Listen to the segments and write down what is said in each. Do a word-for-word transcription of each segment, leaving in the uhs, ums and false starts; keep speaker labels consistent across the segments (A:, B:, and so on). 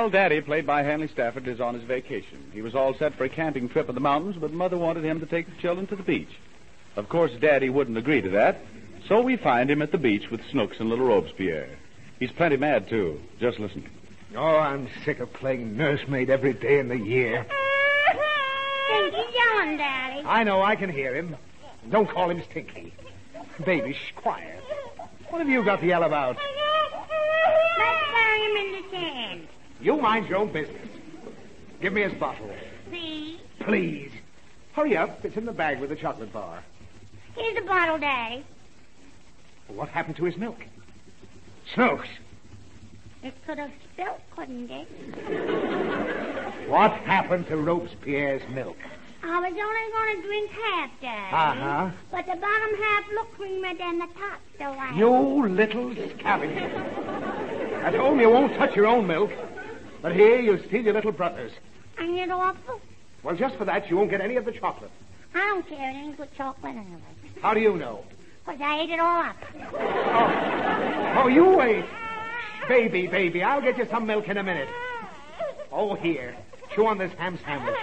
A: Well, Daddy, played by Hanley Stafford, is on his vacation. He was all set for a camping trip in the mountains, but Mother wanted him to take the children to the beach. Of course, Daddy wouldn't agree to that, so we find him at the beach with Snooks and little Robespierre. He's plenty mad, too. Just listen.
B: Oh, I'm sick of playing nursemaid every day in the year.
C: Stinky's yelling, Daddy.
B: I know, I can hear him. Don't call him Stinky. Baby, shh, quiet. What have you got to yell about?
C: Let's bury him in the sand.
B: You mind your own business. Give me his bottle.
C: Please?
B: Please. Hurry up. It's in the bag with the chocolate bar.
C: Here's the bottle, Daddy.
B: What happened to his milk? Snooks.
C: It could have spilt, couldn't it?
B: What happened to Robespierre's milk?
C: I was only going to drink half, Daddy.
B: Uh-huh.
C: But the bottom half looked creamier than the top, so I...
B: You little scavenger. I told you you won't touch your own milk. But here you steal your little brother's.
C: Ain't it awful?
B: Well, just for that, you won't get any of the chocolate.
C: I don't care. It ain't good chocolate anyway.
B: How do you know?
C: Because I ate it all up.
B: Oh, oh you wait. Baby, baby, I'll get you some milk in a minute. Oh, here. Chew on this ham sandwich.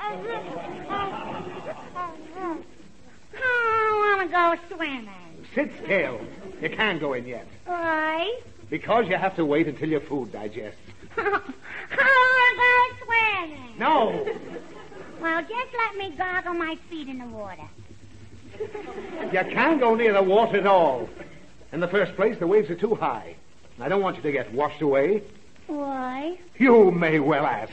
C: I want to go swimming.
B: Sit still. You can't go in yet.
C: Why?
B: Because you have to wait until your food digests.
C: I want to go swimming.
B: No.
C: Well, just let me gargle my feet in the water.
B: You can't go near the water at all. In the first place, the waves are too high. I don't want you to get washed away.
C: Why?
B: You may well ask.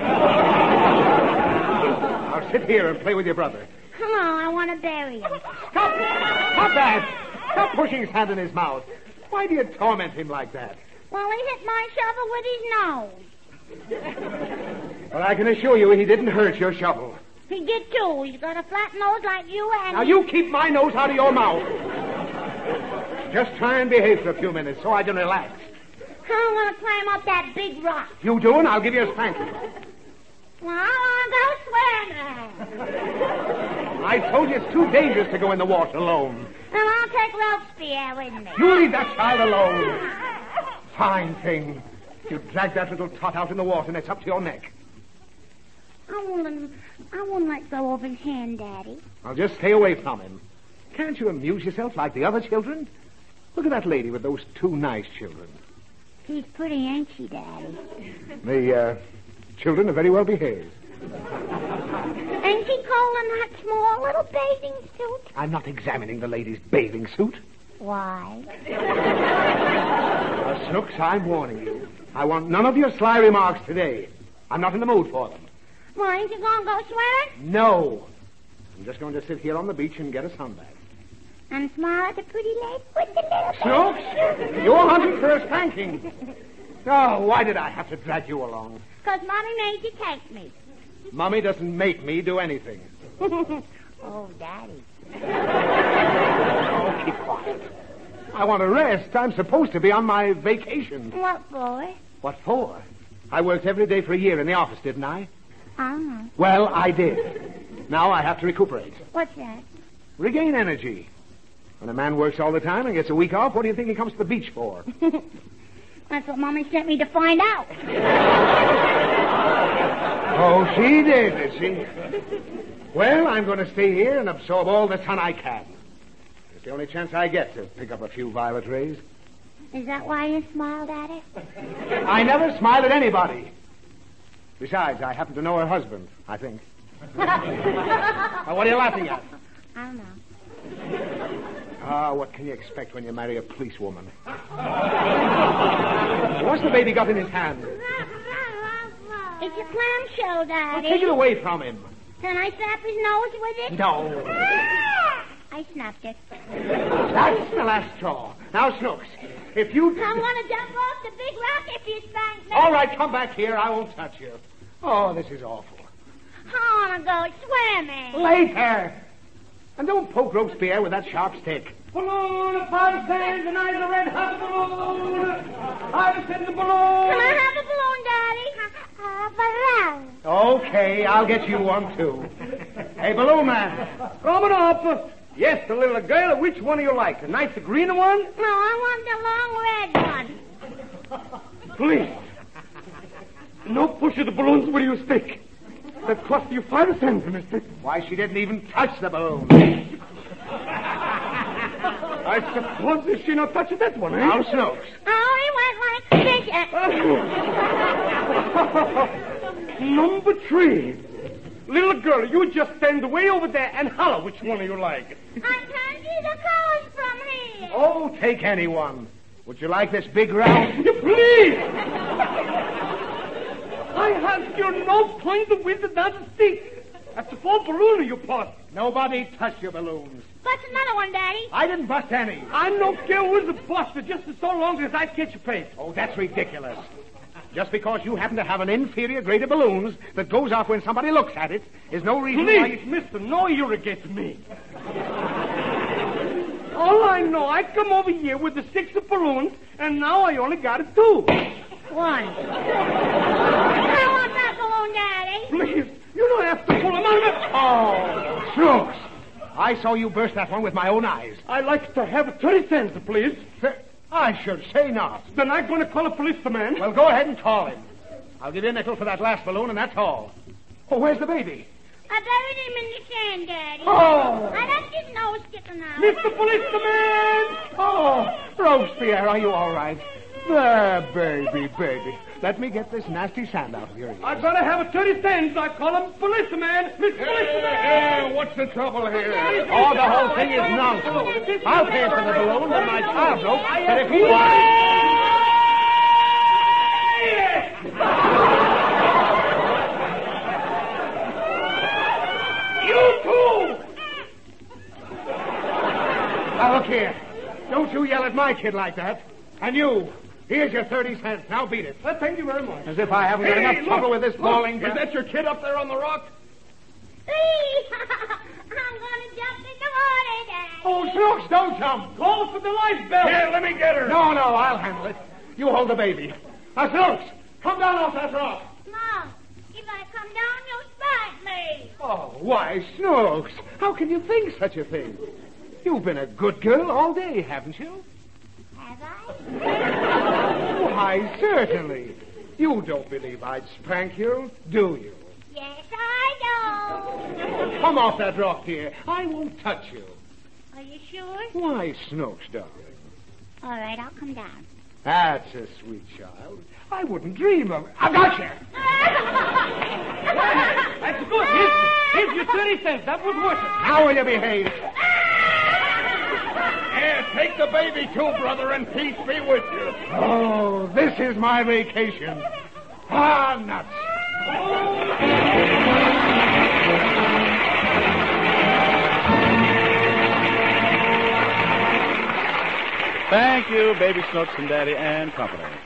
B: Now sit here and play with your brother.
C: Come on, I want to bury him.
B: Stop! Stop that! Stop pushing his hand in his mouth. Why do you torment him like that?
C: Well, he hit my shovel with his nose.
B: Well, I can assure you he didn't hurt your shovel.
C: He did too. He's got a flat nose like you and...
B: Now, you keep my nose out of your mouth. Just try and behave for a few minutes so I can relax.
C: I want to climb up that big rock.
B: You do, and I'll give you a spanking.
C: Well, I want to go swimming.
B: I told you it's too dangerous to go in the water alone.
C: And I'll take Robespierre with me.
B: You leave that child alone. Fine thing. You drag that little tot out in the water, and it's up to your neck.
C: I won't, I won't let go of his hand, Daddy.
B: I'll just stay away from him. Can't you amuse yourself like the other children? Look at that lady with those two nice children.
C: She's pretty, ain't she, Daddy?
B: The uh, children are very well behaved.
C: Ain't she cold in that small little bathing suit?
B: I'm not examining the lady's bathing suit.
C: Why?
B: Uh, Snooks, I'm warning you. I want none of your sly remarks today. I'm not in the mood for them.
C: Well, ain't you going to go swimming?
B: No. I'm just going to sit here on the beach and get a sunbath.
C: And smile at the pretty lady with the little...
B: Snooks, you're hunting for a spanking. Oh, why did I have to drag you along?
C: Because Mommy made you take me.
B: Mommy doesn't make me do anything.
C: Oh, Daddy.
B: Oh, keep quiet. I want to rest. I'm supposed to be on my vacation.
C: What for?
B: What for? I worked every day for a year in the office, didn't I?
C: Uh-huh.
B: Well, I did. Now I have to recuperate.
C: What's that?
B: Regain energy. When a man works all the time and gets a week off, what do you think he comes to the beach for?
C: That's what Mommy sent me to find out.
B: Oh, she did, did she? Well, I'm going to stay here and absorb all the sun I can. It's the only chance I get to pick up a few violet rays.
C: Is that why you smiled at her?
B: I never smiled at anybody. Besides, I happen to know her husband, I think. Now, what are you laughing at?
C: I don't know.
B: Ah, what can you expect when you marry a policewoman? What's the baby got in his hand?
C: It's a clamshell, Daddy.
B: Well, take it away from him.
C: Can I snap his nose with it?
B: No.
C: I snapped it.
B: That's the last straw. Now, Snooks, if you...
C: I'm going to jump off the big rock if you spank me.
B: All right, come back here. I won't touch you. Oh, this is awful.
C: I want to go swimming.
B: Later. And don't poke Robespierre with that sharp stick.
D: Balloon, a five cents, and I've a red hot balloon. I've sent the balloon.
C: Can I have a balloon, Daddy? Uh, balloon.
B: Okay, I'll get you one, too. Hey, balloon man.
D: Coming up. Yes, the little girl. Which one do you like? The nice green one?
C: No, I want the long red one.
D: Please. No push of the balloons where you stick. That cost you five cents, mister.
B: Why, she didn't even touch the balloon.
D: I suppose she not touched that one, eh?
B: Now, Snooks.
C: I only went like this.
D: Number three. Little girl, you just stand way over there and holler which one you like.
C: I can't see the colors from here.
B: Oh, take any one. Would you like this big round?
D: You please! I ask you no point of with another stick. That's the full balloon you bust.
B: Nobody touched your balloons.
C: Bust another one, Daddy.
B: I didn't bust any.
D: I don't care who's the buster, just as so long as I catch a pace.
B: Oh, that's ridiculous. Just because you happen to have an inferior grade of balloons that goes off when somebody looks at it is no reason why
D: Please,
B: you...
D: mister, no irrigate me. All I know, I come over here with the six of balloons, and now I only got a two.
C: One. I want that balloon, Daddy.
D: Please, you don't have to pull them out of it.
B: Oh, Snooks. I saw you burst that one with my own eyes.
D: I like to have thirty cents, please.
B: I should say not.
D: Then I'm going to call a policeman.
B: Well, go ahead and call him. I'll give you a nickel for that last balloon, and that's all. Oh, where's the baby?
C: I buried him in the sand, Daddy.
B: Oh!
C: I left his nose sticking out.
D: Mister Policeman!
B: Oh, Robespierre, are you all right? There, baby, baby. Let me get this nasty sand out of your ears.
D: I'm going to have a thirty cents. I call him policeman. Mister Policeman!
B: what's the trouble here? Oh, the whole thing is nonsense. I'll pay for the balloon when my car broke, but if he...
D: You too!
B: Now, look here. Don't you yell at my kid like that. And you, here's your thirty cents. Now beat it.
D: Well, thank you very much.
B: As if I haven't got
D: Hey,
B: enough
D: look,
B: trouble with this
D: look,
B: bawling...
D: Is that your kid up there on the rock?
C: I'm going to jump in the water, Daddy.
B: Oh, Snooks, don't jump.
D: Call for the lifebelt.
B: Here, let me get her. No, no, I'll handle it. You hold the baby. Now, Snooks, come down off that rock.
C: Mom, if I come down, you'll spite me.
B: Oh, why, Snooks, how can you think such a thing? You've been a good girl all day, haven't you?
C: Have I?
B: Why, certainly. You don't believe I'd spank you, do you?
C: Yes, I do.
B: Come off that rock here. I won't touch you.
C: Are you sure?
B: Why, Snooks, darling.
C: All right, I'll come down.
B: That's a sweet child. I wouldn't dream of it. I got you.
D: That's good. Here's, here's your thirty cents. That was worth it.
B: How will you behave?
E: Here, take the baby too, brother, and peace be with you.
B: Oh, this is my vacation. Ah, nuts.
A: Thank you, Baby Snooks and Daddy and Company.